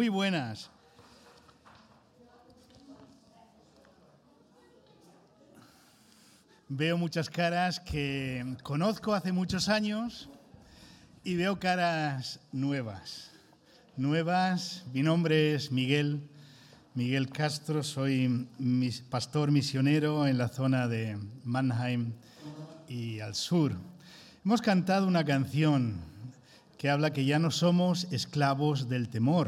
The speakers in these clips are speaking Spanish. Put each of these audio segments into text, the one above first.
Muy buenas. Veo muchas caras que conozco hace muchos años y veo caras nuevas. Mi nombre es Miguel Castro, soy pastor misionero en la zona de Mannheim y al sur. Hemos cantado una canción que habla que ya no somos esclavos del temor.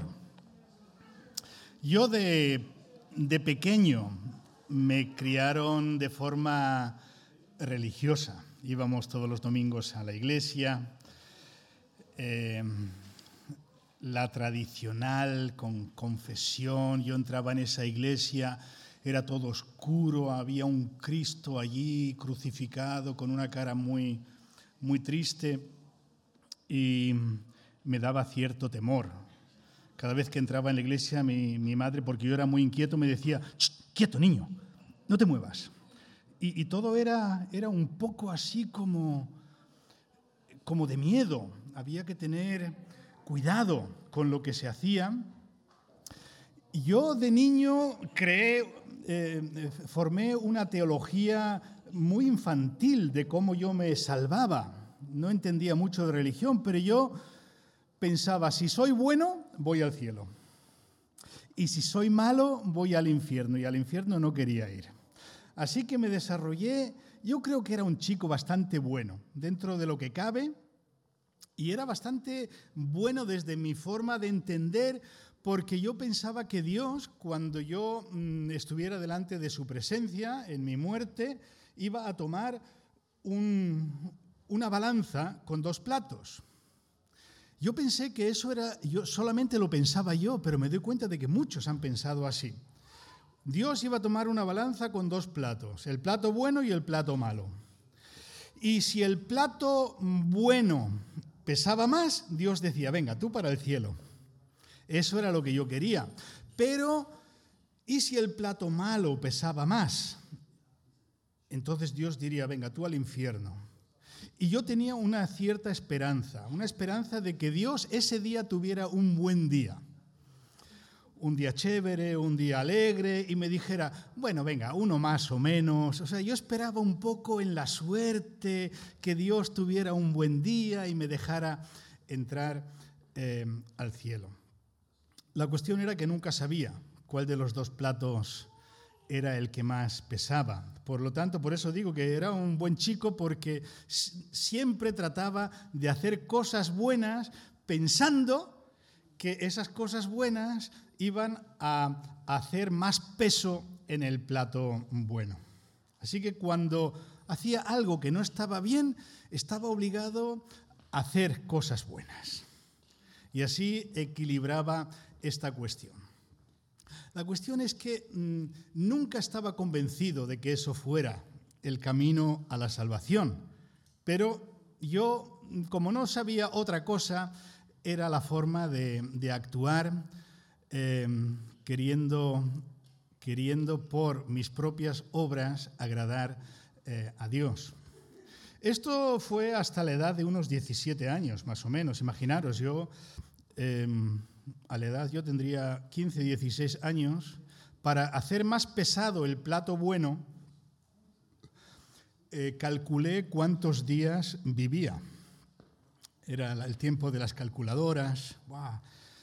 Yo de pequeño me criaron de forma religiosa. Íbamos todos los domingos a la iglesia, la tradicional con confesión. Yo entraba en esa iglesia, era todo oscuro, había un Cristo allí crucificado con una cara muy, muy triste y me daba cierto temor. Cada vez que entraba en la iglesia, mi madre, porque yo era muy inquieto, me decía: «Quieto, niño, no te muevas». Y todo era un poco así como de miedo. Había que tener cuidado con lo que se hacía. Yo de niño formé una teología muy infantil de cómo yo me salvaba. No entendía mucho de religión, pero yo pensaba: si soy bueno, voy al cielo. Y si soy malo, voy al infierno. Y al infierno no quería ir. Así que me desarrollé. Yo creo que era un chico bastante bueno, dentro de lo que cabe. Y era bastante bueno desde mi forma de entender, porque yo pensaba que Dios, cuando yo estuviera delante de su presencia, en mi muerte, iba a tomar una balanza con dos platos. Yo pensé que eso era, yo solamente lo pensaba yo, pero me doy cuenta de que muchos han pensado así. Dios iba a tomar una balanza con dos platos, el plato bueno y el plato malo. Y si el plato bueno pesaba más, Dios decía: venga, tú para el cielo. Eso era lo que yo quería. Pero, ¿y si el plato malo pesaba más? Entonces Dios diría: venga, tú al infierno. Y yo tenía una cierta esperanza, de que Dios ese día tuviera un buen día. Un día chévere, un día alegre, y me dijera: bueno, venga, uno más o menos. O sea, yo esperaba un poco en la suerte, que Dios tuviera un buen día y me dejara entrar al cielo. La cuestión era que nunca sabía cuál de los dos platos era el que más pesaba. Por lo tanto, por eso digo que era un buen chico, porque siempre trataba de hacer cosas buenas pensando que esas cosas buenas iban a hacer más peso en el plato bueno. Así que cuando hacía algo que no estaba bien, estaba obligado a hacer cosas buenas. Y así equilibraba esta cuestión. La cuestión es que nunca estaba convencido de que eso fuera el camino a la salvación. Pero yo, como no sabía otra cosa, era la forma de actuar, queriendo por mis propias obras agradar a Dios. Esto fue hasta la edad de unos 17 años, más o menos. Imaginaros, yo a la edad yo tendría 15, 16 años. Para hacer más pesado el plato bueno, calculé cuántos días vivía. Era el tiempo de las calculadoras. ¡Wow!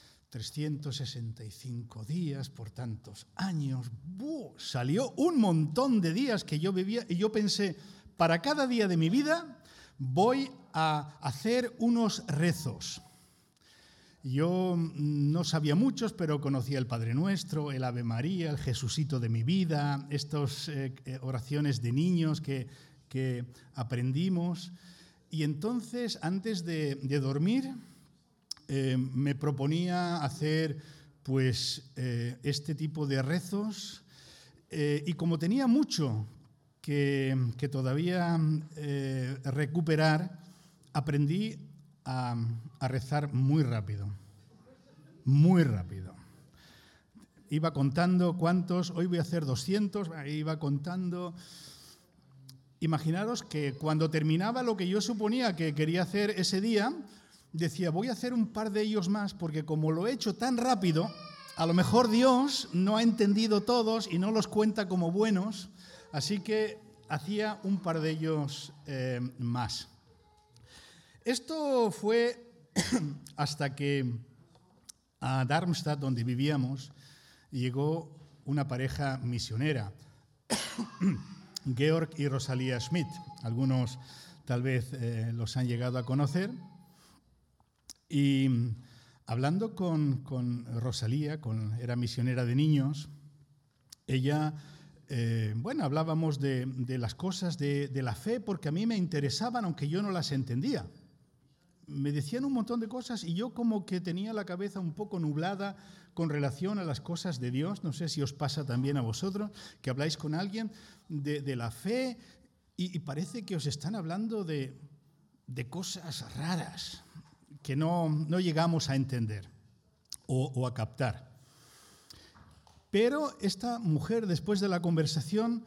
365 días por tantos años. Salió un montón de días que yo vivía, y yo pensé: para cada día de mi vida voy a hacer unos rezos. Yo no sabía muchos, pero conocía el Padre Nuestro, el Ave María, el Jesucito de mi vida, estas oraciones de niños que aprendimos. Y entonces, antes de dormir, me proponía hacer este tipo de rezos. Y como tenía mucho que todavía recuperar, aprendí a rezar muy rápido. Iba contando cuántos, hoy voy a hacer 200, iba contando. Imaginaros que cuando terminaba lo que yo suponía que quería hacer ese día, decía: voy a hacer un par de ellos más, porque como lo he hecho tan rápido, a lo mejor Dios no ha entendido todos y no los cuenta como buenos, así que hacía un par de ellos más. Esto fue hasta que a Darmstadt, donde vivíamos, llegó una pareja misionera, Georg y Rosalía Schmidt. Algunos tal vez los han llegado a conocer. Y hablando con Rosalía, era misionera de niños, ella, hablábamos de las cosas de la fe porque a mí me interesaban, aunque yo no las entendía. Me decían un montón de cosas y yo como que tenía la cabeza un poco nublada con relación a las cosas de Dios. No sé si os pasa también a vosotros, que habláis con alguien de la fe y parece que os están hablando de cosas raras que no llegamos a entender o a captar. Pero esta mujer, después de la conversación,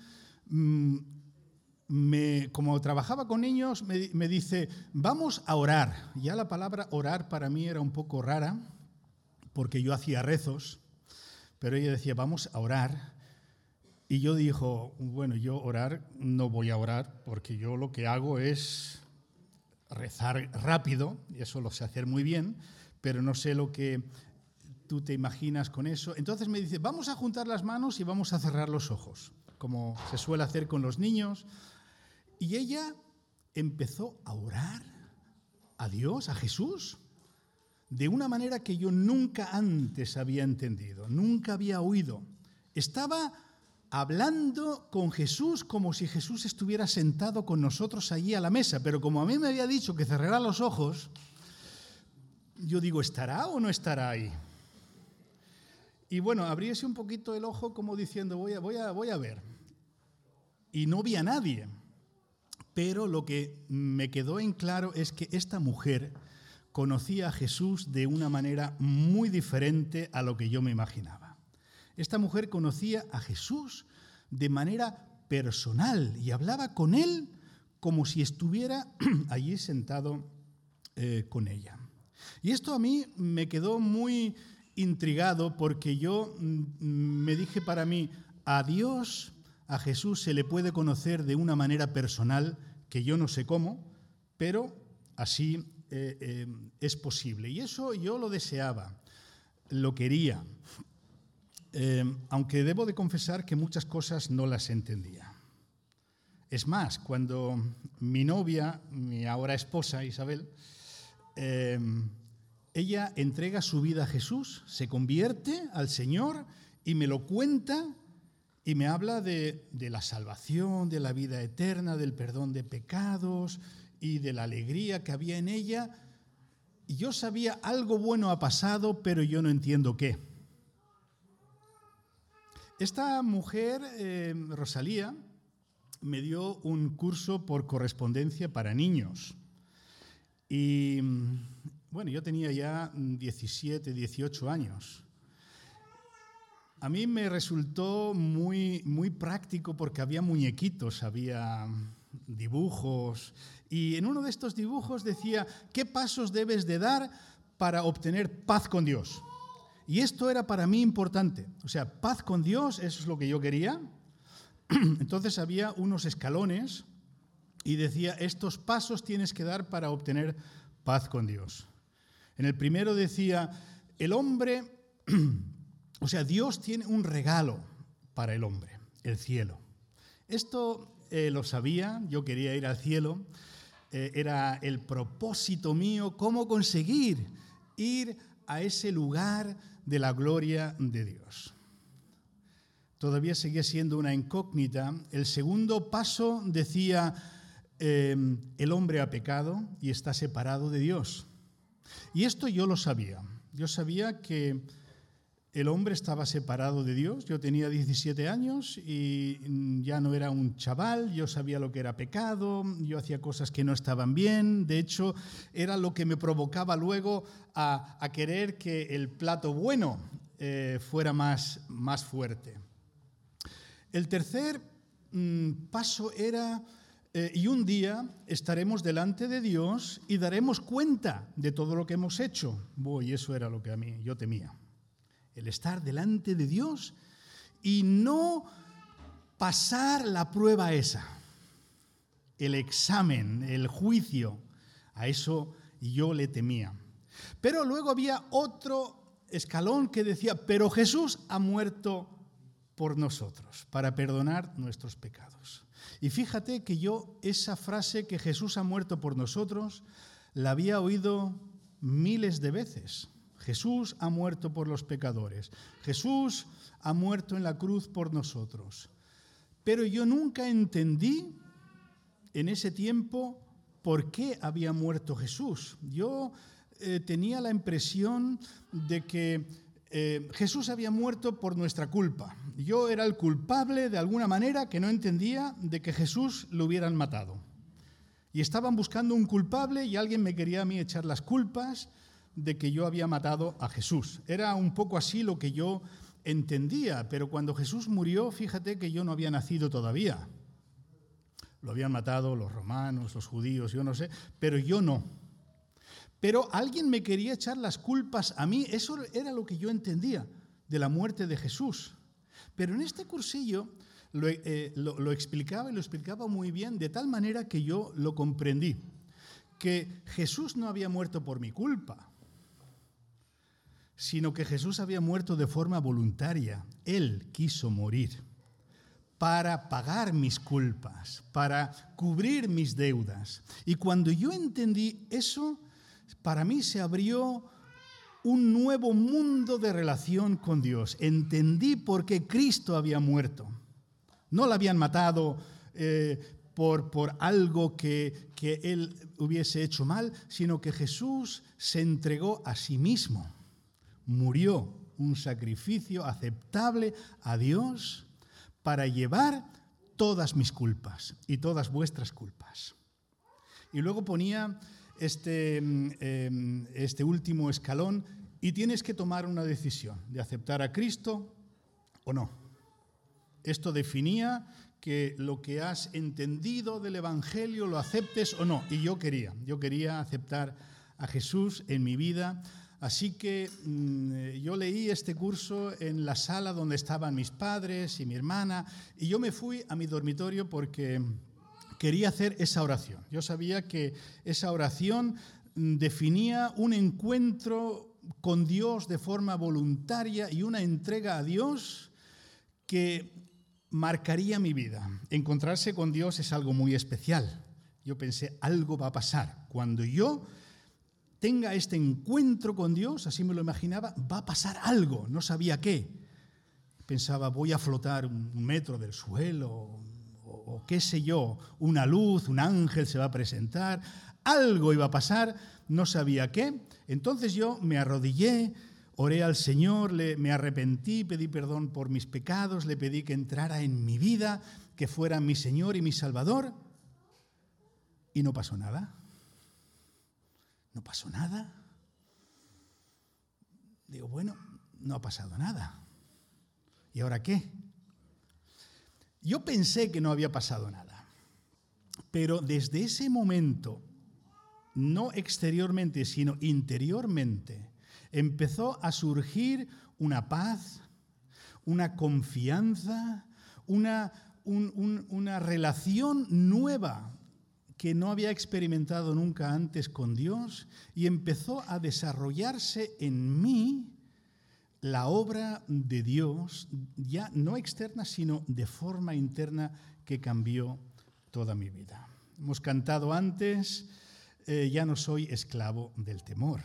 como trabajaba con niños, me dice, vamos a orar. Ya la palabra orar para mí era un poco rara, porque yo hacía rezos, pero ella decía, vamos a orar. Y yo dijo, bueno, yo orar no voy a orar, porque yo lo que hago es rezar rápido, y eso lo sé hacer muy bien, pero no sé lo que tú te imaginas con eso. Entonces me dice, vamos a juntar las manos y vamos a cerrar los ojos, como se suele hacer con los niños. Y ella empezó a orar a Dios, a Jesús, de una manera que yo nunca antes había entendido, nunca había oído. Estaba hablando con Jesús como si Jesús estuviera sentado con nosotros allí a la mesa, pero como a mí me había dicho que cerrara los ojos, yo digo, ¿estará o no estará ahí? Y bueno, abriese un poquito el ojo como diciendo, voy a ver. Y no vi a nadie. Pero lo que me quedó en claro es que esta mujer conocía a Jesús de una manera muy diferente a lo que yo me imaginaba. Esta mujer conocía a Jesús de manera personal y hablaba con él como si estuviera allí sentado con ella. Y esto a mí me quedó muy intrigado porque yo me dije para mí, a Dios, a Jesús se le puede conocer de una manera personal que yo no sé cómo, pero así es posible. Y eso yo lo deseaba, lo quería, aunque debo de confesar que muchas cosas no las entendía. Es más, cuando mi novia, mi ahora esposa Isabel, ella entrega su vida a Jesús, se convierte al Señor y me lo cuenta y me habla de la salvación, de la vida eterna, del perdón de pecados y de la alegría que había en ella. Y yo sabía algo bueno ha pasado, pero yo no entiendo qué. Esta mujer, Rosalía, me dio un curso por correspondencia para niños. Y bueno, yo tenía ya 17, 18 años. A mí me resultó muy, muy práctico porque había muñequitos, había dibujos. Y en uno de estos dibujos decía, ¿qué pasos debes de dar para obtener paz con Dios? Y esto era para mí importante. O sea, paz con Dios, eso es lo que yo quería. Entonces había unos escalones y decía, estos pasos tienes que dar para obtener paz con Dios. En el primero decía, el hombre, o sea, Dios tiene un regalo para el hombre, el cielo. Esto lo sabía, yo quería ir al cielo, era el propósito mío, cómo conseguir ir a ese lugar de la gloria de Dios. Todavía seguía siendo una incógnita. El segundo paso decía, el hombre ha pecado y está separado de Dios. Y esto yo lo sabía. Yo sabía que el hombre estaba separado de Dios. Yo tenía 17 años y ya no era un chaval. Yo sabía lo que era pecado. Yo hacía cosas que no estaban bien. De hecho, era lo que me provocaba luego a querer que el plato bueno fuera más fuerte. El tercer paso era, y un día estaremos delante de Dios y daremos cuenta de todo lo que hemos hecho. Y eso era lo que yo temía. el estar delante de Dios y no pasar la prueba esa, el examen, el juicio. A eso yo le temía. Pero luego había otro escalón que decía, pero Jesús ha muerto por nosotros, para perdonar nuestros pecados. Y fíjate que yo esa frase, que Jesús ha muerto por nosotros, la había oído miles de veces. Jesús ha muerto por los pecadores. Jesús ha muerto en la cruz por nosotros. Pero yo nunca entendí en ese tiempo por qué había muerto Jesús. Yo tenía la impresión de que Jesús había muerto por nuestra culpa. Yo era el culpable de alguna manera, que no entendía de que Jesús lo hubieran matado. Y estaban buscando un culpable y alguien me quería a mí echar las culpas de que yo había matado a Jesús. Era un poco así lo que yo entendía, pero cuando Jesús murió, fíjate que yo no había nacido todavía. Lo habían matado los romanos, los judíos, yo no sé, pero yo no. Pero alguien me quería echar las culpas a mí, eso era lo que yo entendía de la muerte de Jesús. Pero en este cursillo lo explicaba y lo explicaba muy bien, de tal manera que yo lo comprendí, que Jesús no había muerto por mi culpa, sino que Jesús había muerto de forma voluntaria. Él quiso morir para pagar mis culpas, para cubrir mis deudas. Y cuando yo entendí eso, para mí se abrió un nuevo mundo de relación con Dios. Entendí por qué Cristo había muerto. No lo habían matado por algo que Él hubiese hecho mal, sino que Jesús se entregó a sí mismo. Murió, un sacrificio aceptable a Dios para llevar todas mis culpas y todas vuestras culpas. Y luego ponía este último escalón, y tienes que tomar una decisión de aceptar a Cristo o no. Esto definía que lo que has entendido del Evangelio lo aceptes o no. Y yo quería aceptar a Jesús en mi vida. Así que yo leí este curso en la sala donde estaban mis padres y mi hermana, y yo me fui a mi dormitorio porque quería hacer esa oración. Yo sabía que esa oración definía un encuentro con Dios de forma voluntaria y una entrega a Dios que marcaría mi vida. Encontrarse con Dios es algo muy especial. Yo pensé, algo va a pasar. Cuando yo tenga este encuentro con Dios, así me lo imaginaba, va a pasar algo, no sabía qué. Pensaba, voy a flotar 1 metro del suelo, o qué sé yo, una luz, un ángel se va a presentar, algo iba a pasar, no sabía qué. Entonces yo me arrodillé, oré al Señor, me arrepentí, pedí perdón por mis pecados, le pedí que entrara en mi vida, que fuera mi Señor y mi Salvador, y no pasó nada. No pasó nada. Digo, bueno, no ha pasado nada. ¿Y ahora qué? Yo pensé que no había pasado nada, pero desde ese momento, no exteriormente, sino interiormente, empezó a surgir una paz, una confianza, una relación nueva que no había experimentado nunca antes con Dios, y empezó a desarrollarse en mí la obra de Dios, ya no externa, sino de forma interna, que cambió toda mi vida. Hemos cantado antes, ya no soy esclavo del temor.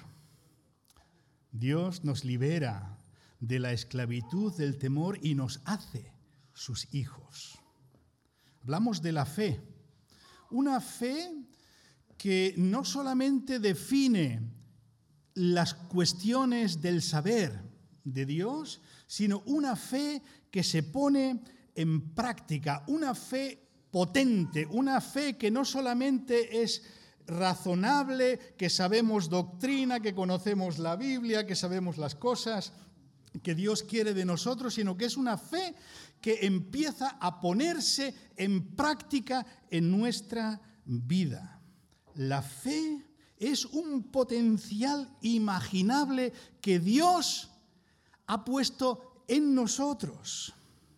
Dios nos libera de la esclavitud del temor y nos hace sus hijos. Hablamos de la fe. Una fe que no solamente define las cuestiones del saber de Dios, sino una fe que se pone en práctica, una fe potente, una fe que no solamente es razonable, que sabemos doctrina, que conocemos la Biblia, que sabemos las cosas que Dios quiere de nosotros, sino que es una fe que empieza a ponerse en práctica en nuestra vida. La fe es un potencial imaginable que Dios ha puesto en nosotros.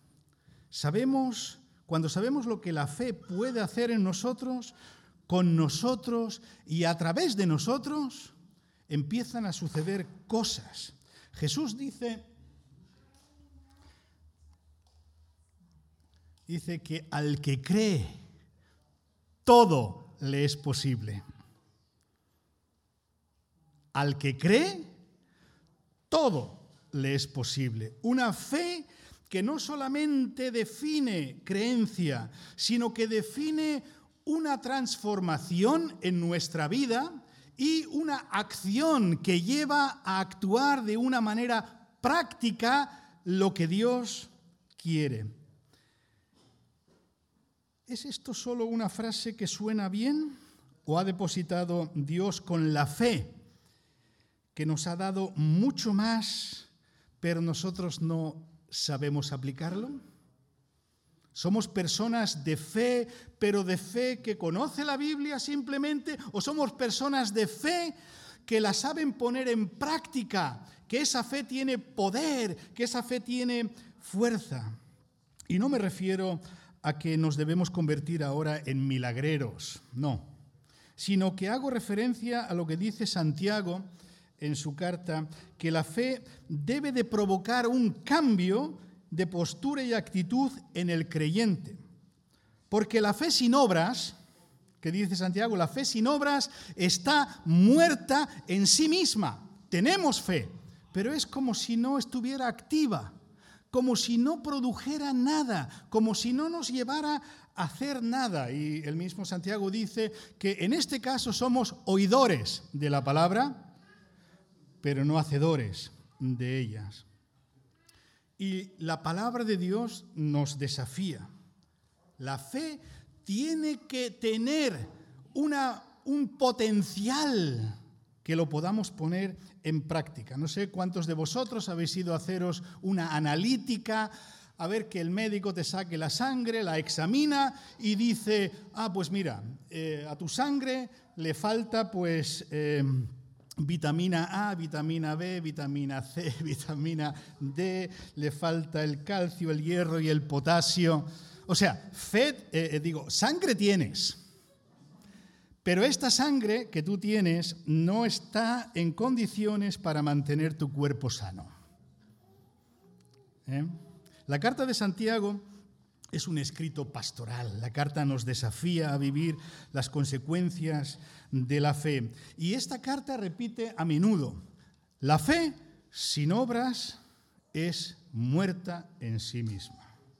Cuando sabemos lo que la fe puede hacer en nosotros, con nosotros y a través de nosotros, empiezan a suceder cosas. Jesús dice que al que cree, todo le es posible. Al que cree, todo le es posible. Una fe que no solamente define creencia, sino que define una transformación en nuestra vida y una acción que lleva a actuar de una manera práctica lo que Dios quiere. ¿Es esto solo una frase que suena bien o ha depositado Dios con la fe que nos ha dado mucho más, pero nosotros no sabemos aplicarlo? ¿Somos personas de fe, pero de fe que conoce la Biblia simplemente? ¿O somos personas de fe que la saben poner en práctica, que esa fe tiene poder, que esa fe tiene fuerza? Y no me refiero a que nos debemos convertir ahora en milagreros, no, sino que hago referencia a lo que dice Santiago en su carta, que la fe debe de provocar un cambio de postura y actitud en el creyente. Porque la fe sin obras, que dice Santiago, la fe sin obras está muerta en sí misma. Tenemos fe, pero es como si no estuviera activa, como si no produjera nada, como si no nos llevara a hacer nada. Y el mismo Santiago dice que en este caso somos oidores de la palabra, pero no hacedores de ellas. Y la palabra de Dios nos desafía. La fe tiene que tener un potencial que lo podamos poner en práctica. No sé cuántos de vosotros habéis ido a haceros una analítica, a ver que el médico te saque la sangre, la examina y dice, pues mira, a tu sangre le falta vitamina A, vitamina B, vitamina C, vitamina D, le falta el calcio, el hierro y el potasio. O sea, sangre tienes. Pero esta sangre que tú tienes no está en condiciones para mantener tu cuerpo sano. La carta de Santiago es un escrito pastoral. La carta nos desafía a vivir las consecuencias de la fe. Y esta carta repite a menudo: la fe sin obras es muerta en sí misma.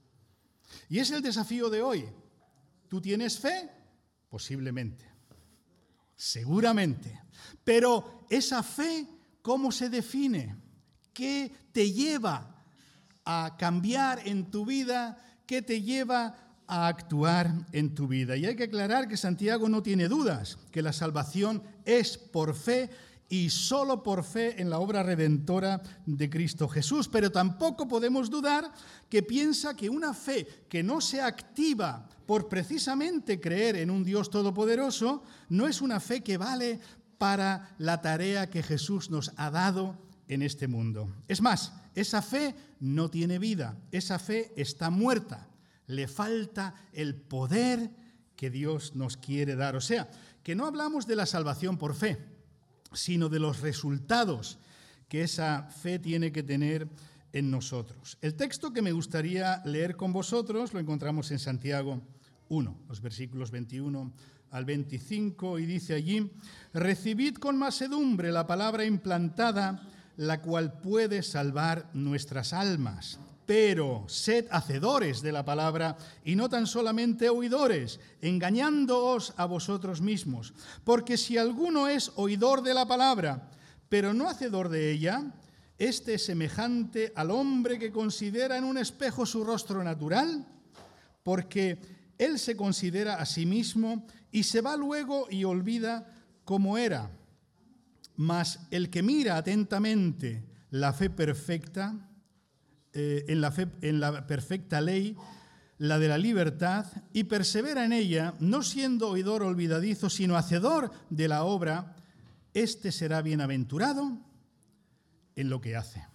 Y es el desafío de hoy. ¿Tú tienes fe? Posiblemente. Seguramente. Pero esa fe, ¿cómo se define? ¿Qué te lleva a cambiar en tu vida? ¿Qué te lleva a actuar en tu vida? Y hay que aclarar que Santiago no tiene dudas, que la salvación es por fe y solo por fe en la obra redentora de Cristo Jesús. Pero tampoco podemos dudar que piensa que una fe que no se activa por precisamente creer en un Dios todopoderoso no es una fe que vale para la tarea que Jesús nos ha dado en este mundo. Es más, esa fe no tiene vida, esa fe está muerta. Le falta el poder que Dios nos quiere dar. O sea, que no hablamos de la salvación por fe, sino de los resultados que esa fe tiene que tener en nosotros. El texto que me gustaría leer con vosotros lo encontramos en Santiago 1, los versículos 21 al 25, y dice allí: recibid con mansedumbre la palabra implantada, la cual puede salvar nuestras almas. Pero sed hacedores de la palabra y no tan solamente oidores, engañándoos a vosotros mismos. Porque si alguno es oidor de la palabra, pero no hacedor de ella, este es semejante al hombre que considera en un espejo su rostro natural, porque él se considera a sí mismo y se va luego y olvida cómo era. Mas el que mira atentamente la fe perfecta, en la perfecta ley, la de la libertad, y persevera en ella, no siendo oidor olvidadizo, sino hacedor de la obra, éste será bienaventurado en lo que hace.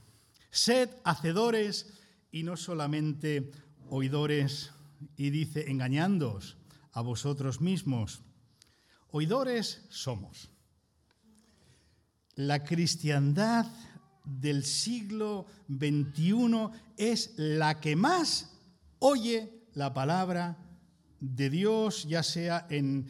Sed hacedores y no solamente oidores, y dice, engañándoos a vosotros mismos. Oidores somos. La cristiandad del siglo XXI es la que más oye la palabra de Dios, ya sea en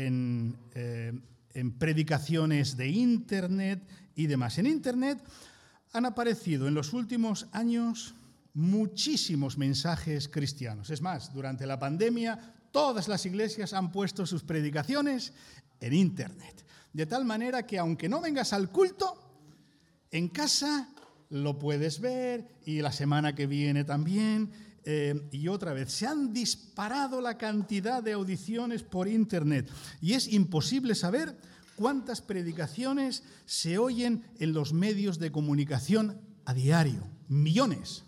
predicaciones de Internet y demás. En Internet han aparecido en los últimos años muchísimos mensajes cristianos. Es más, durante la pandemia todas las iglesias han puesto sus predicaciones en Internet. De tal manera que aunque no vengas al culto, en casa lo puedes ver y la semana que viene también. Y otra vez, se han disparado la cantidad de audiciones por Internet y es imposible saber cuántas predicaciones se oyen en los medios de comunicación a diario. Millones.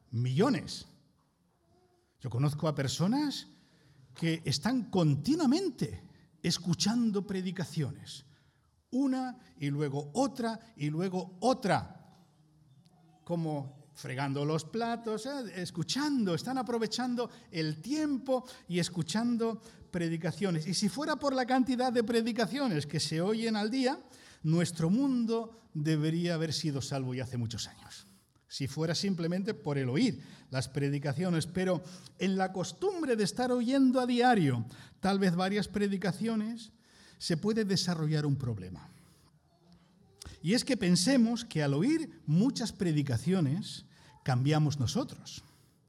Yo conozco a personas que están continuamente escuchando predicaciones. Una y luego otra y luego otra. Como fregando los platos, escuchando, están aprovechando el tiempo y escuchando predicaciones. Y si fuera por la cantidad de predicaciones que se oyen al día, nuestro mundo debería haber sido salvo ya hace muchos años. Si fuera simplemente por el oír las predicaciones, pero en la costumbre de estar oyendo a diario tal vez varias predicaciones, se puede desarrollar un problema. Y es que pensemos que al oír muchas predicaciones cambiamos nosotros.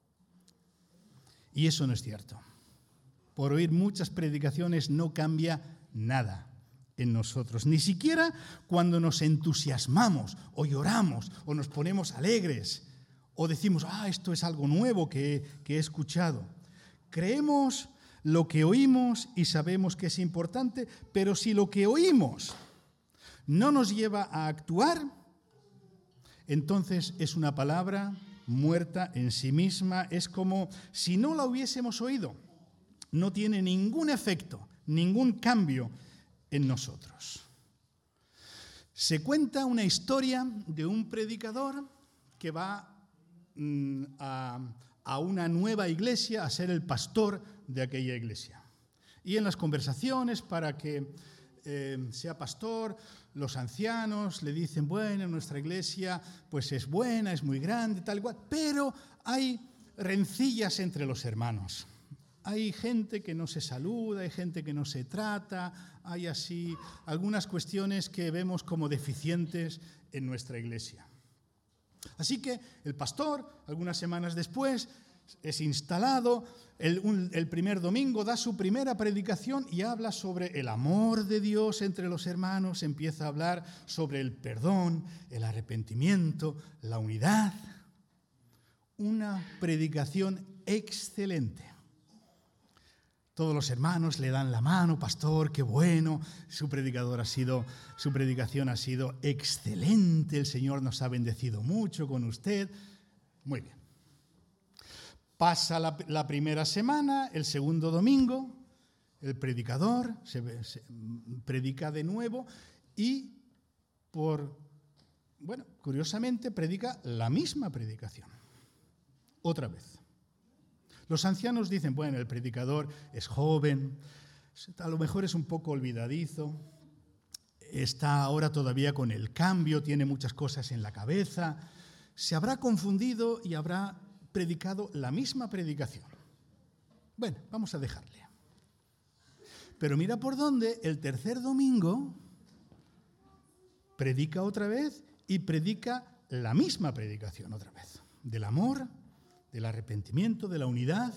Y eso no es cierto. Por oír muchas predicaciones no cambia nada en nosotros, ni siquiera cuando nos entusiasmamos o lloramos o nos ponemos alegres o decimos, esto es algo nuevo que he escuchado. Creemos lo que oímos y sabemos que es importante, pero si lo que oímos no nos lleva a actuar, entonces es una palabra muerta en sí misma, es como si no la hubiésemos oído. No tiene ningún efecto, ningún cambio en nosotros. Se cuenta una historia de un predicador que va a una nueva iglesia a ser el pastor de aquella iglesia. Y en las conversaciones para que sea pastor, los ancianos le dicen, bueno, nuestra iglesia pues es buena, es muy grande, tal y cual, pero hay rencillas entre los hermanos. Hay gente que no se saluda, hay gente que no se trata, hay así algunas cuestiones que vemos como deficientes en nuestra iglesia. Así que el pastor, algunas semanas después, es instalado, el primer domingo da su primera predicación y habla sobre el amor de Dios entre los hermanos, empieza a hablar sobre el perdón, el arrepentimiento, la unidad. Una predicación excelente. Todos los hermanos le dan la mano, pastor, qué bueno, su predicación ha sido excelente, el Señor nos ha bendecido mucho con usted. Muy bien. Pasa la primera semana, el segundo domingo, el predicador se predica de nuevo y curiosamente predica la misma predicación, otra vez. Los ancianos dicen, bueno, el predicador es joven, a lo mejor es un poco olvidadizo, está ahora todavía con el cambio, tiene muchas cosas en la cabeza, se habrá confundido y habrá predicado la misma predicación. Bueno, vamos a dejarle. Pero mira por dónde el tercer domingo predica otra vez y predica la misma predicación otra vez, del amor, del arrepentimiento, de la unidad.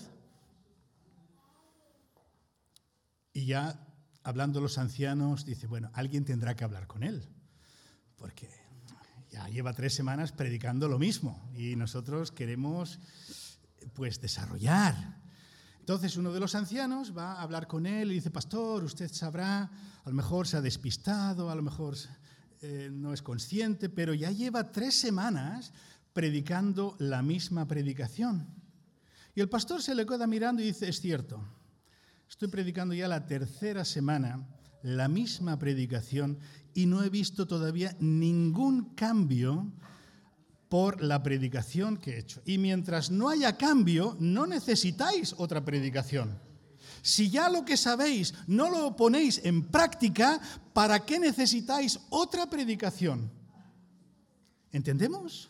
Y ya hablando los ancianos, dice, bueno, alguien tendrá que hablar con él, porque ya lleva 3 semanas predicando lo mismo y nosotros queremos pues desarrollar. Entonces uno de los ancianos va a hablar con él y dice, pastor, usted sabrá, a lo mejor se ha despistado, a lo mejor no es consciente, pero ya lleva 3 semanas predicando la misma predicación. Y el pastor se le queda mirando y dice, es cierto, estoy predicando ya la 3ª semana la misma predicación y no he visto todavía ningún cambio por la predicación que he hecho. Y mientras no haya cambio, no necesitáis otra predicación. Si ya lo que sabéis no lo ponéis en práctica, ¿para qué necesitáis otra predicación? ¿Entendemos?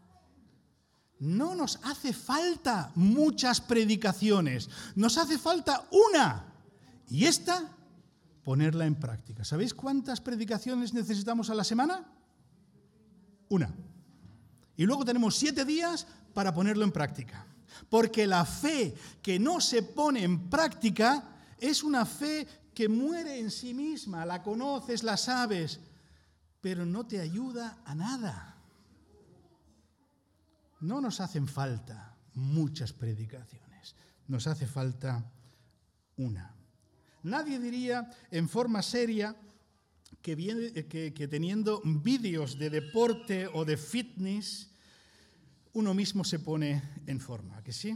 No nos hace falta muchas predicaciones, nos hace falta una. Y esta, ponerla en práctica. ¿Sabéis cuántas predicaciones necesitamos a la semana? Una. Y luego tenemos 7 días para ponerlo en práctica. Porque la fe que no se pone en práctica es una fe que muere en sí misma. La conoces, la sabes, pero no te ayuda a nada. No nos hacen falta muchas predicaciones, nos hace falta una. Nadie diría en forma seria que teniendo vídeos de deporte o de fitness, uno mismo se pone en forma, ¿a que sí?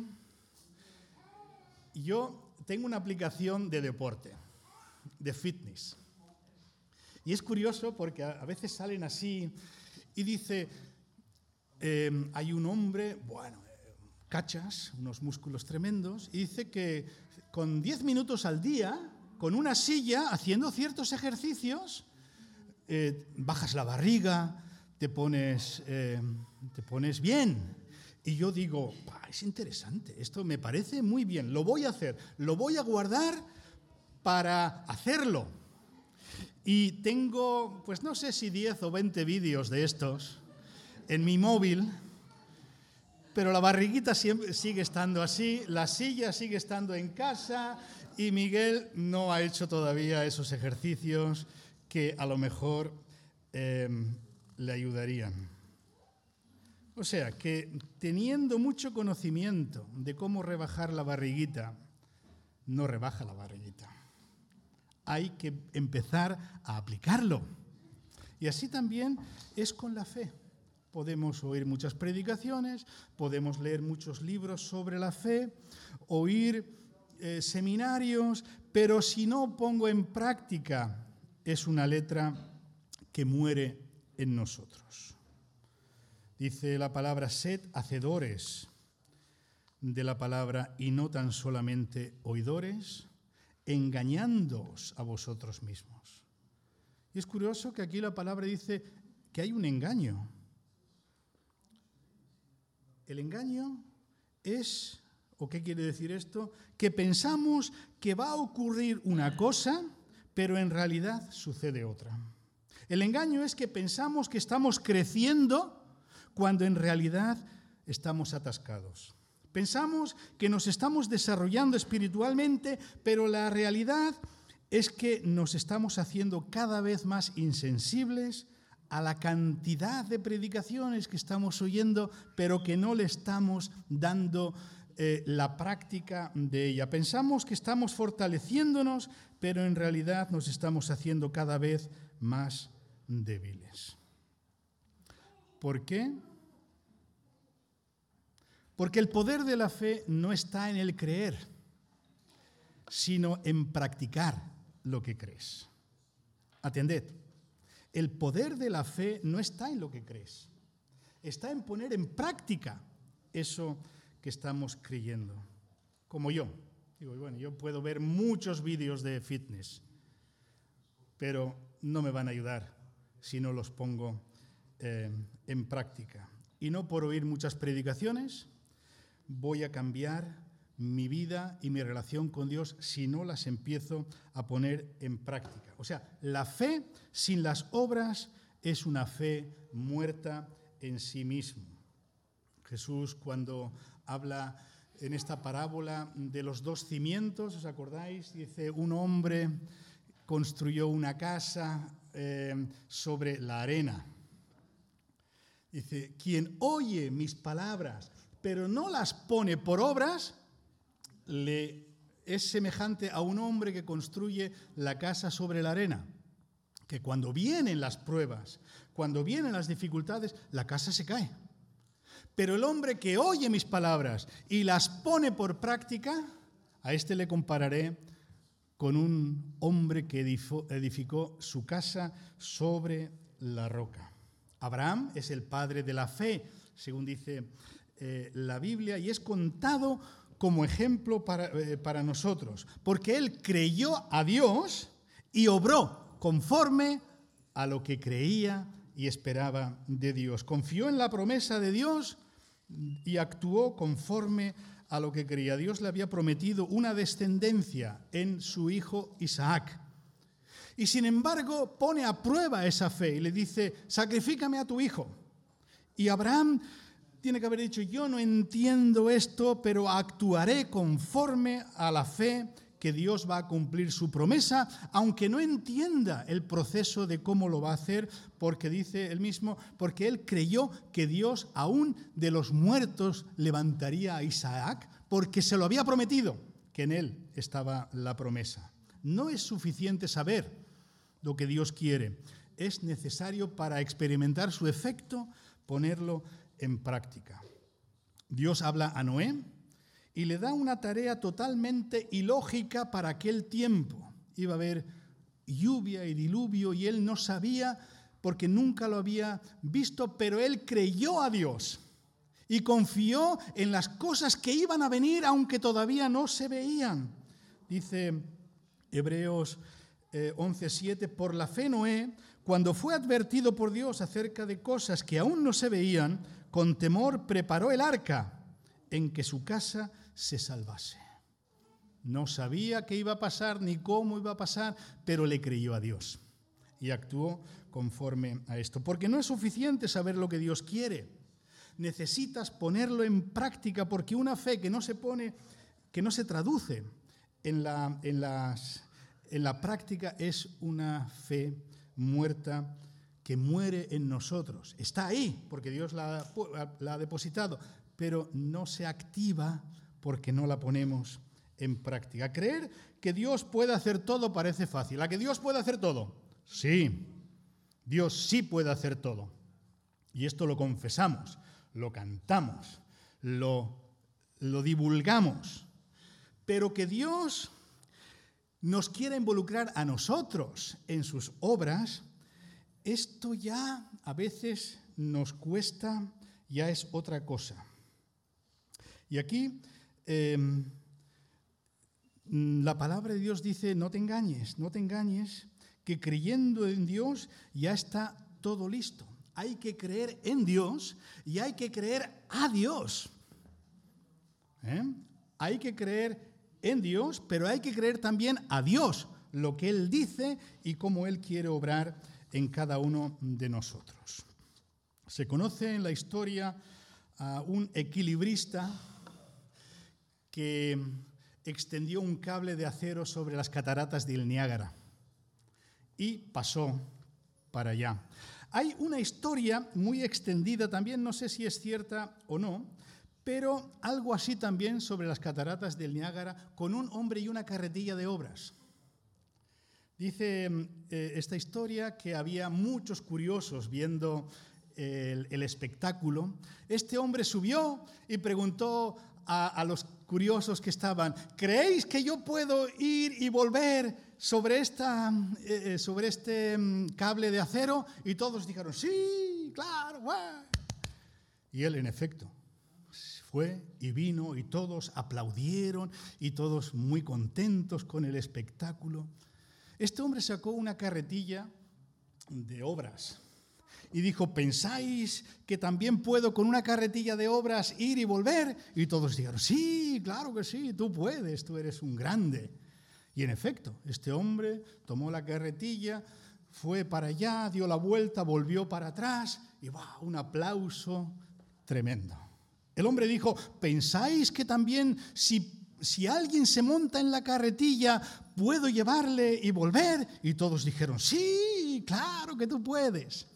Yo tengo una aplicación de deporte, de fitness. Y es curioso porque a veces salen así y dice, hay un hombre, cachas, unos músculos tremendos, y dice que con 10 minutos al día, con una silla, haciendo ciertos ejercicios, bajas la barriga, te pones bien. Y yo digo, es interesante, esto me parece muy bien, lo voy a hacer, lo voy a guardar para hacerlo. Y tengo, no sé si 10 o 20 vídeos de estos en mi móvil, pero la barriguita sigue estando así, la silla sigue estando en casa y Miguel no ha hecho todavía esos ejercicios que a lo mejor le ayudarían. O sea, que teniendo mucho conocimiento de cómo rebajar la barriguita, no rebaja la barriguita. Hay que empezar a aplicarlo. Y así también es con la fe. Podemos oír muchas predicaciones, podemos leer muchos libros sobre la fe, oír seminarios, pero si no pongo en práctica, es una letra que muere en nosotros. Dice la palabra, sed hacedores de la palabra y no tan solamente oidores, engañándoos a vosotros mismos. Y es curioso que aquí la palabra dice que hay un engaño. El engaño es, ¿o qué quiere decir esto? Que pensamos que va a ocurrir una cosa, pero en realidad sucede otra. El engaño es que pensamos que estamos creciendo cuando en realidad estamos atascados. Pensamos que nos estamos desarrollando espiritualmente, pero la realidad es que nos estamos haciendo cada vez más insensibles a la cantidad de predicaciones que estamos oyendo, pero que no le estamos dando la práctica de ella. Pensamos que estamos fortaleciéndonos, pero en realidad nos estamos haciendo cada vez más débiles. ¿Por qué? Porque el poder de la fe no está en el creer, sino en practicar lo que crees. Atended. El poder de la fe no está en lo que crees, está en poner en práctica eso que estamos creyendo. Como yo. Yo puedo ver muchos vídeos de fitness, pero no me van a ayudar si no los pongo en práctica. Y no por oír muchas predicaciones voy a cambiar mi vida y mi relación con Dios si no las empiezo a poner en práctica. O sea, la fe sin las obras es una fe muerta en sí mismo. Jesús, cuando habla en esta parábola de los 2 cimientos, ¿os acordáis? Dice, un hombre construyó una casa sobre la arena. Dice, quien oye mis palabras, pero no las pone por obras, es semejante a un hombre que construye la casa sobre la arena, que cuando vienen las pruebas, cuando vienen las dificultades, la casa se cae. Pero el hombre que oye mis palabras y las pone por práctica, a este le compararé con un hombre que edificó su casa sobre la roca. Abraham es el padre de la fe, según dice la Biblia, y es contado como ejemplo para nosotros, porque él creyó a Dios y obró conforme a lo que creía y esperaba de Dios. Confió en la promesa de Dios y actuó conforme a lo que creía. Dios le había prometido una descendencia en su hijo Isaac. Y sin embargo pone a prueba esa fe y le dice, sacrifícame a tu hijo. Y Abraham tiene que haber dicho, yo no entiendo esto, pero actuaré conforme a la fe que Dios va a cumplir su promesa, aunque no entienda el proceso de cómo lo va a hacer, porque dice él mismo, porque él creyó que Dios aún de los muertos levantaría a Isaac, porque se lo había prometido, que en él estaba la promesa. No es suficiente saber lo que Dios quiere, es necesario para experimentar su efecto, ponerlo en práctica. Dios habla a Noé y le da una tarea totalmente ilógica para aquel tiempo. Iba a haber lluvia y diluvio y él no sabía porque nunca lo había visto, pero él creyó a Dios y confió en las cosas que iban a venir aunque todavía no se veían. Dice Hebreos 11:7, por la fe Noé, cuando fue advertido por Dios acerca de cosas que aún no se veían, con temor preparó el arca en que su casa se salvase. No sabía qué iba a pasar ni cómo iba a pasar, pero le creyó a Dios y actuó conforme a esto. Porque no es suficiente saber lo que Dios quiere. Necesitas ponerlo en práctica, porque una fe que no se traduce en la práctica es una fe muerta que muere en nosotros. Está ahí porque Dios la ha depositado, pero no se activa porque no la ponemos en práctica. Creer que Dios puede hacer todo parece fácil. ¿A que Dios puede hacer todo? Sí, Dios sí puede hacer todo. Y esto lo confesamos, lo cantamos, lo divulgamos. Pero que Dios nos quiera involucrar a nosotros en sus obras, esto ya a veces nos cuesta, ya es otra cosa. Y aquí la palabra de Dios dice, no te engañes, que creyendo en Dios ya está todo listo. Hay que creer en Dios y hay que creer a Dios. Hay que creer en Dios, pero hay que creer también a Dios, lo que Él dice y cómo Él quiere obrar en cada uno de nosotros. Se conoce en la historia a un equilibrista que extendió un cable de acero sobre las cataratas del Niágara y pasó para allá. Hay una historia muy extendida también, no sé si es cierta o no, pero algo así también sobre las cataratas del Niágara con un hombre y una carretilla de obras. Dice esta historia que había muchos curiosos viendo el espectáculo. Este hombre subió y preguntó a los curiosos que estaban, ¿creéis que yo puedo ir y volver sobre este cable de acero? Y todos dijeron, sí, claro, guay. Y él, en efecto, fue y vino y todos aplaudieron y todos muy contentos con el espectáculo. Este hombre sacó una carretilla de obras y dijo, ¿pensáis que también puedo con una carretilla de obras ir y volver? Y todos dijeron, sí, claro que sí, tú puedes, tú eres un grande. Y en efecto, este hombre tomó la carretilla, fue para allá, dio la vuelta, volvió para atrás y ¡wow! Un aplauso tremendo. El hombre dijo, ¿pensáis que también si alguien se monta en la carretilla, puedo llevarle y volver? Y todos dijeron, sí, claro que tú puedes.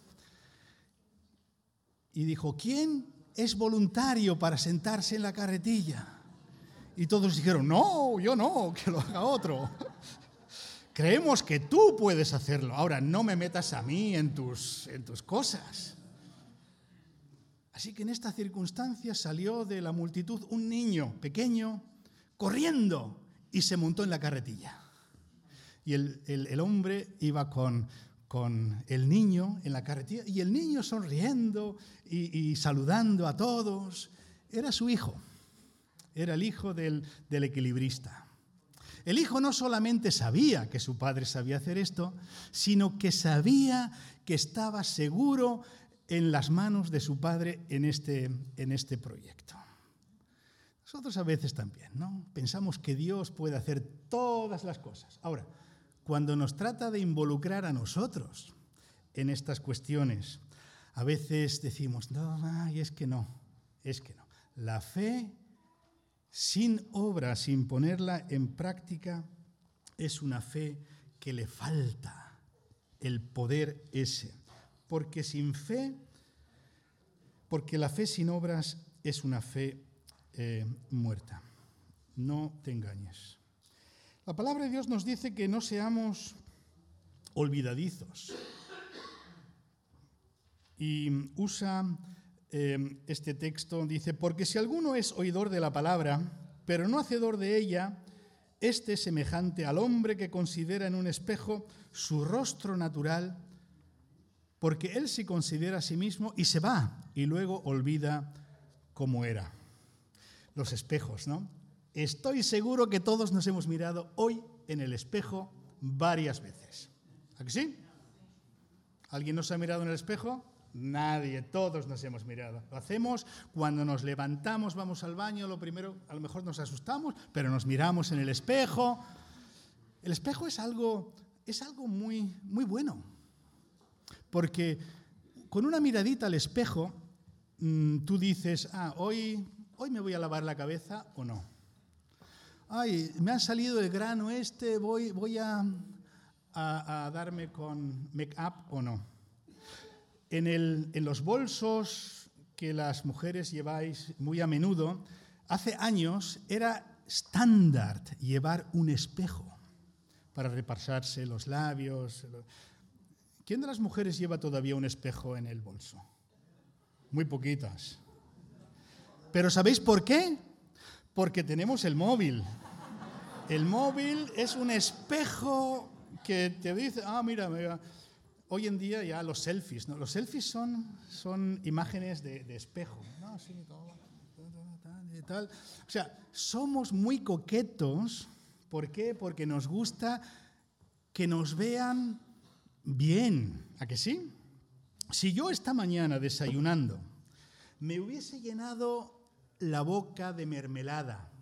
Y dijo, ¿quién es voluntario para sentarse en la carretilla? Y todos dijeron, no, yo no, que lo haga otro. Creemos que tú puedes hacerlo. Ahora, no me metas a mí en tus cosas. Así que en esta circunstancia salió de la multitud un niño pequeño corriendo y se montó en la carretilla. Y el hombre iba con con el niño en la carretilla y el niño sonriendo y saludando a todos. Era su hijo, era el hijo del equilibrista. El hijo no solamente sabía que su padre sabía hacer esto, sino que sabía que estaba seguro en las manos de su padre en este proyecto. Nosotros a veces también, ¿no? Pensamos que Dios puede hacer todas las cosas. Ahora, cuando nos trata de involucrar a nosotros en estas cuestiones, a veces decimos, no, es que no. La fe sin obra, sin ponerla en práctica, es una fe que le falta el poder ese. Porque la fe sin obras es una fe muerta. No te engañes. La palabra de Dios nos dice que no seamos olvidadizos. Y usa este texto, dice, porque si alguno es oidor de la palabra, pero no hacedor de ella, este es semejante al hombre que considera en un espejo su rostro natural, porque él se considera a sí mismo y se va, y luego olvida cómo era. Los espejos, ¿no? Estoy seguro que todos nos hemos mirado hoy en el espejo varias veces. ¿A que sí? ¿Alguien nos ha mirado en el espejo? Nadie, todos nos hemos mirado. Lo hacemos cuando nos levantamos, vamos al baño, lo primero, a lo mejor nos asustamos, pero nos miramos en el espejo. El espejo es algo muy, muy bueno, porque con una miradita al espejo, tú dices, hoy me voy a lavar la cabeza o no. Ay, me ha salido el grano voy a darme con make-up o no. En los bolsos que las mujeres lleváis muy a menudo, hace años era estándar llevar un espejo para repasarse los labios. ¿Quién de las mujeres lleva todavía un espejo en el bolso? Muy poquitas. ¿Pero sabéis por qué? Porque tenemos el móvil. El móvil es un espejo que te dice, mira. Hoy en día ya los selfies, ¿no? Los selfies son imágenes de espejo, ¿no? Así, todo, y tal. O sea, somos muy coquetos. ¿Por qué? Porque nos gusta que nos vean bien. ¿A que sí? Si yo esta mañana desayunando me hubiese llenado la boca de mermelada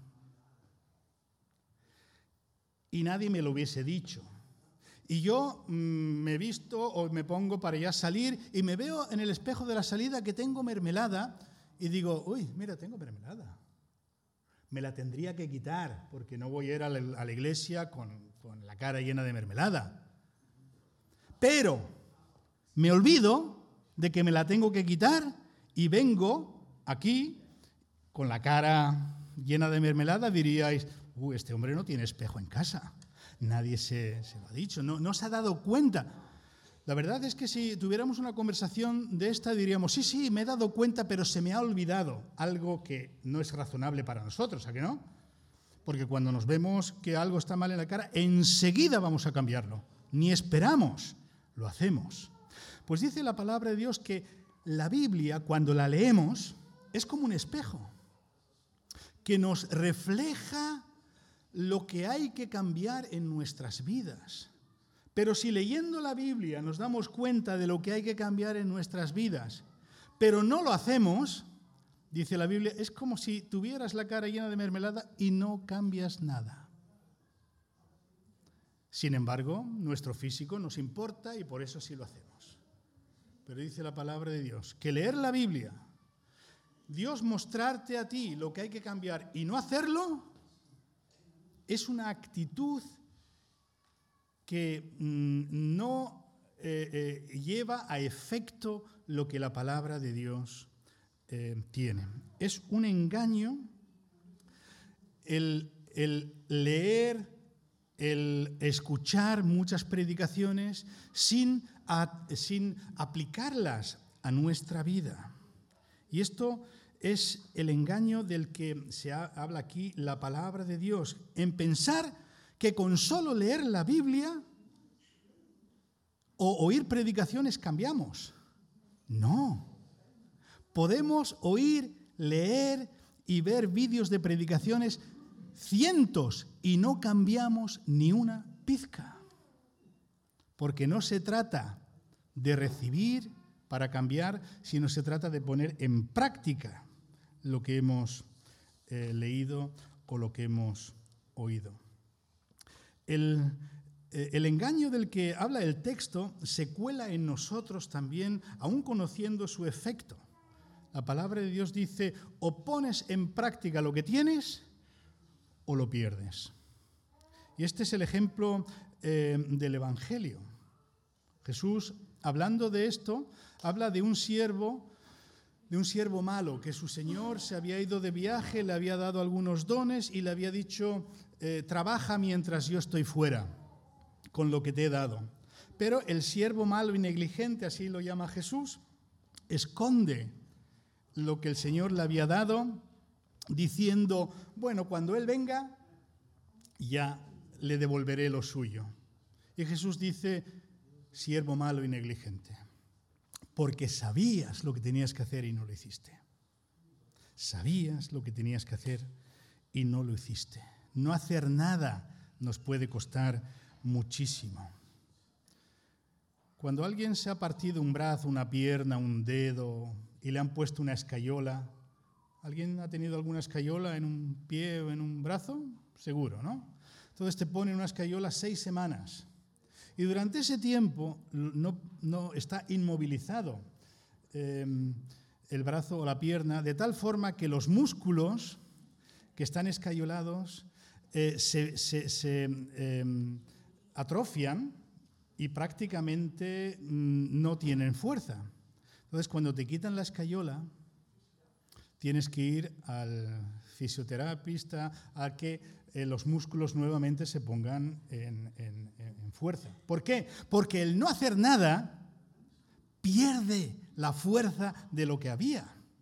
y nadie me lo hubiese dicho, y yo me visto o me pongo para ya salir y me veo en el espejo de la salida que tengo mermelada y digo, uy, mira, tengo mermelada. Me la tendría que quitar porque no voy a ir a la iglesia con la cara llena de mermelada. Pero me olvido de que me la tengo que quitar y vengo aquí con la cara llena de mermelada. Diríais, este hombre no tiene espejo en casa. Nadie se lo ha dicho, no se ha dado cuenta. La verdad es que si tuviéramos una conversación de esta diríamos, sí, me he dado cuenta, pero se me ha olvidado algo que no es razonable para nosotros, ¿a que no? Porque cuando nos vemos que algo está mal en la cara, enseguida vamos a cambiarlo. Ni esperamos, lo hacemos. Pues dice la palabra de Dios que la Biblia, cuando la leemos, es como un espejo que nos refleja lo que hay que cambiar en nuestras vidas. Pero si leyendo la Biblia nos damos cuenta de lo que hay que cambiar en nuestras vidas, pero no lo hacemos, dice la Biblia, es como si tuvieras la cara llena de mermelada y no cambias nada. Sin embargo, nuestro físico nos importa y por eso sí lo hacemos. Pero dice la palabra de Dios que leer la Biblia, Dios mostrarte a ti lo que hay que cambiar y no hacerlo, es una actitud que no lleva a efecto lo que la palabra de Dios tiene. Es un engaño el leer, el escuchar muchas predicaciones sin aplicarlas a nuestra vida. Y esto es el engaño del que se habla aquí la palabra de Dios, en pensar que con solo leer la Biblia o oír predicaciones cambiamos. No. Podemos oír, leer y ver vídeos de predicaciones cientos y no cambiamos ni una pizca. Porque no se trata de recibir para cambiar, sino se trata de poner en práctica lo que hemos leído o lo que hemos oído. El engaño del que habla el texto se cuela en nosotros también, aún conociendo su efecto. La palabra de Dios dice, o pones en práctica lo que tienes o lo pierdes. Y este es el ejemplo del Evangelio. Jesús, hablando de esto, habla de un siervo malo, que su señor se había ido de viaje, le había dado algunos dones y le había dicho, trabaja mientras yo estoy fuera, con lo que te he dado. Pero el siervo malo y negligente, así lo llama Jesús, esconde lo que el Señor le había dado, diciendo, bueno, cuando Él venga, ya le devolveré lo suyo. Y Jesús dice, siervo malo y negligente, porque sabías lo que tenías que hacer y no lo hiciste. Sabías lo que tenías que hacer y no lo hiciste. No hacer nada nos puede costar muchísimo. Cuando alguien se ha partido un brazo, una pierna, un dedo y le han puesto una escayola, ¿alguien ha tenido alguna escayola en un pie o en un brazo? Seguro, ¿no? Entonces te ponen una escayola 6 semanas. Y durante ese tiempo no está inmovilizado el brazo o la pierna, de tal forma que los músculos que están escayolados se atrofian y prácticamente no tienen fuerza. Entonces, cuando te quitan la escayola, tienes que ir al fisioterapista a que los músculos nuevamente se pongan en fuerza. ¿Por qué? Porque el no hacer nada pierde la fuerza de lo que había.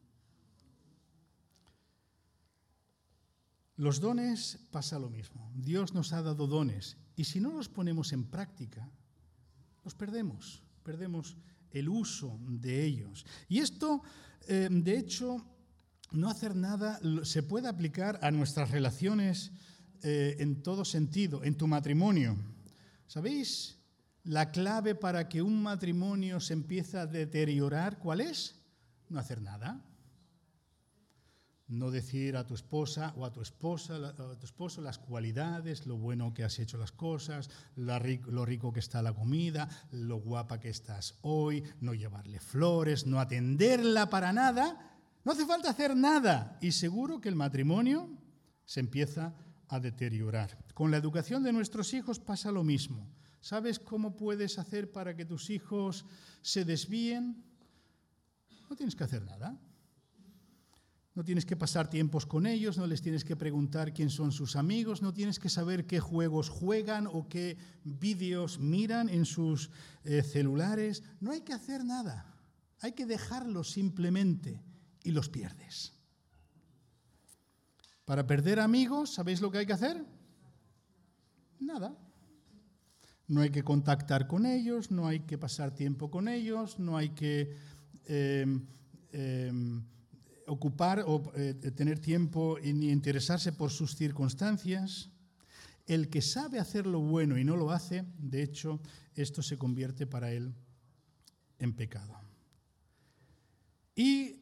Los dones pasa lo mismo. Dios nos ha dado dones y si no los ponemos en práctica, los perdemos el uso de ellos. Y esto, de hecho, no hacer nada se puede aplicar a nuestras relaciones en todo sentido, en tu matrimonio. ¿Sabéis la clave para que un matrimonio se empiece a deteriorar? ¿Cuál es? No hacer nada. No decir a tu esposa o a tu esposo las cualidades, lo bueno que has hecho las cosas, lo rico que está la comida, lo guapa que estás hoy, no llevarle flores, no atenderla para nada. No hace falta hacer nada y seguro que el matrimonio se empieza a deteriorar. Con la educación de nuestros hijos pasa lo mismo. ¿Sabes cómo puedes hacer para que tus hijos se desvíen? No tienes que hacer nada. No tienes que pasar tiempos con ellos, no les tienes que preguntar quién son sus amigos, no tienes que saber qué juegos juegan o qué vídeos miran en sus celulares. No hay que hacer nada. Hay que dejarlos simplemente y los pierdes. Para perder amigos, ¿sabéis lo que hay que hacer? Nada. No hay que contactar con ellos, no hay que pasar tiempo con ellos, no hay que ocupar o tener tiempo ni interesarse por sus circunstancias. El que sabe hacer lo bueno y no lo hace, de hecho, esto se convierte para él en pecado. Y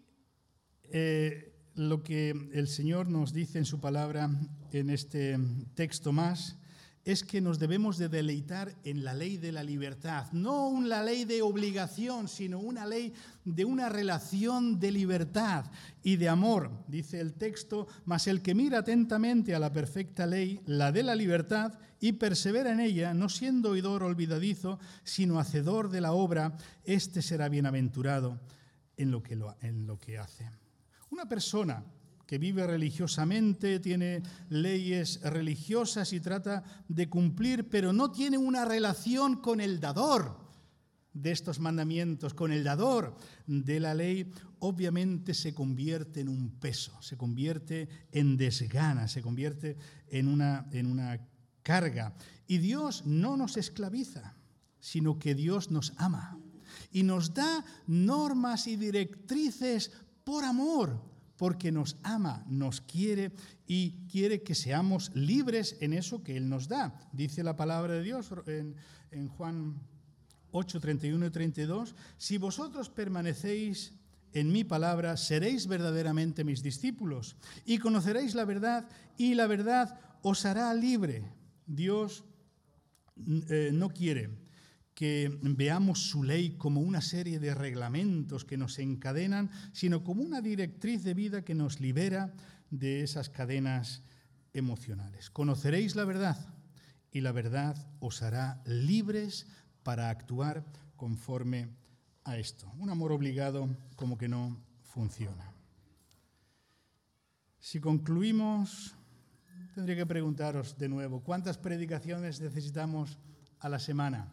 lo que el Señor nos dice en su palabra en este texto más es que nos debemos de deleitar en la ley de la libertad, no una ley de obligación, sino una ley de una relación de libertad y de amor. Dice el texto, mas el que mira atentamente a la perfecta ley, la de la libertad, y persevera en ella, no siendo oidor olvidadizo, sino hacedor de la obra, éste será bienaventurado en lo que hace. Una persona que vive religiosamente, tiene leyes religiosas y trata de cumplir, pero no tiene una relación con el dador de estos mandamientos, con el dador de la ley, obviamente se convierte en un peso, se convierte en desgana, se convierte en una carga. Y Dios no nos esclaviza, sino que Dios nos ama y nos da normas y directrices por amor, porque nos ama, nos quiere y quiere que seamos libres en eso que Él nos da. Dice la palabra de Dios en Juan 8, 31 y 32, si vosotros permanecéis en mi palabra, seréis verdaderamente mis discípulos y conoceréis la verdad y la verdad os hará libre. Dios no quiere que veamos su ley como una serie de reglamentos que nos encadenan, sino como una directriz de vida que nos libera de esas cadenas emocionales. Conoceréis la verdad y la verdad os hará libres para actuar conforme a esto. Un amor obligado como que no funciona. Si concluimos, tendría que preguntaros de nuevo, ¿cuántas predicaciones necesitamos a la semana?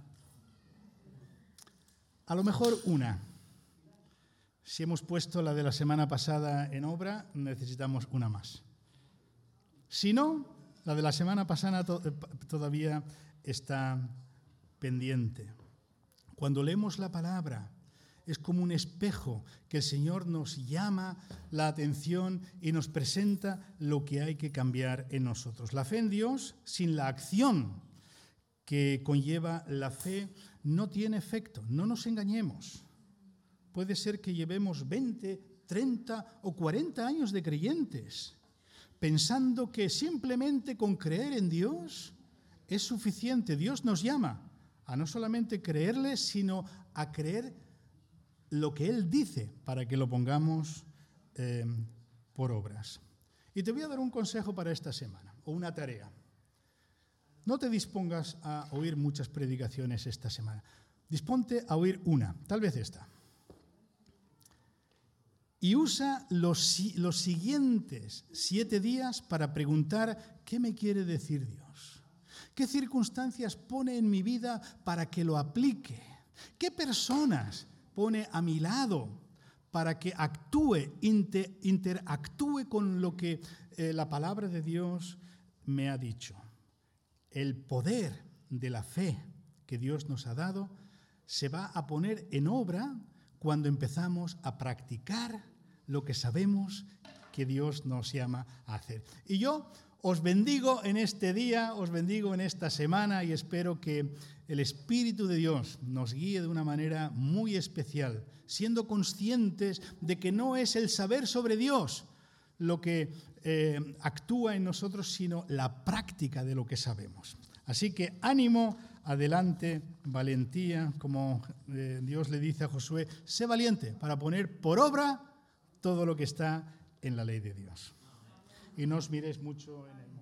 A lo mejor una. Si hemos puesto la de la semana pasada en obra, necesitamos una más. Si no, la de la semana pasada todavía está pendiente. Cuando leemos la palabra, es como un espejo que el Señor nos llama la atención y nos presenta lo que hay que cambiar en nosotros. La fe en Dios, sin la acción que conlleva la fe, no tiene efecto. No nos engañemos. Puede ser que llevemos 20, 30 o 40 años de creyentes, pensando que simplemente con creer en Dios es suficiente. Dios nos llama a no solamente creerle, sino a creer lo que Él dice para que lo pongamos por obras. Y te voy a dar un consejo para esta semana, o una tarea. No te dispongas a oír muchas predicaciones esta semana. Disponte a oír una, tal vez esta. Y usa los siguientes 7 días para preguntar qué me quiere decir Dios. ¿Qué circunstancias pone en mi vida para que lo aplique? ¿Qué personas pone a mi lado para que interactúe con lo que la palabra de Dios me ha dicho? El poder de la fe que Dios nos ha dado se va a poner en obra cuando empezamos a practicar lo que sabemos que Dios nos llama a hacer. Y yo os bendigo en este día, os bendigo en esta semana y espero que el Espíritu de Dios nos guíe de una manera muy especial, siendo conscientes de que no es el saber sobre Dios lo que actúa en nosotros, sino la práctica de lo que sabemos. Así que ánimo, adelante, valentía, como Dios le dice a Josué, sé valiente para poner por obra todo lo que está en la ley de Dios. Y no os miréis mucho en el